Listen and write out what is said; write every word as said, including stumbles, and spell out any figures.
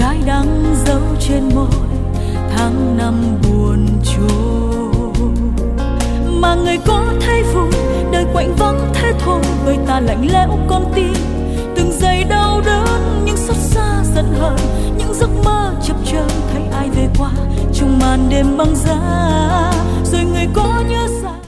trái đắng dấu trên môi, tháng năm buồn trôi. Mà người có thấy vui, đời quạnh vắng thế thôi, bởi ta lạnh lẽo con tim. Từng giây đau đớn, những xót xa giận hờn, những giấc mơ chập chờn, thấy ai về qua trong màn đêm băng giá. Rồi người có nhớ ra